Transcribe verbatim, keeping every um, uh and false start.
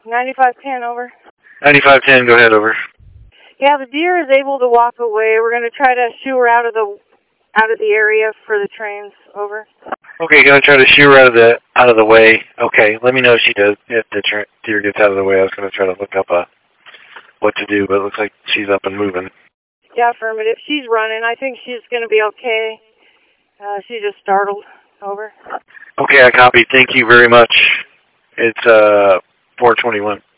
ninety-five ten, over. ninety-five ten, go ahead, over. Yeah, the deer is able to walk away. We're going to try to shoo her out of the out of the area for the trains, over. Okay, gonna try to shoo her out of the out of the way. Okay, let me know if she does. If the tra deer gets out of the way, I was gonna try to look up uh, what to do, but it looks like she's up and moving. Yeah, affirmative. She's running. I think she's going to be okay. Uh, she's just startled, over. Okay, I copy. Thank you very much. It's uh four twenty-one.